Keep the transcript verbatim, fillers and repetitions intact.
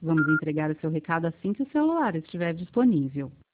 Vamos entregar o seu recado assim que o celular estiver disponível.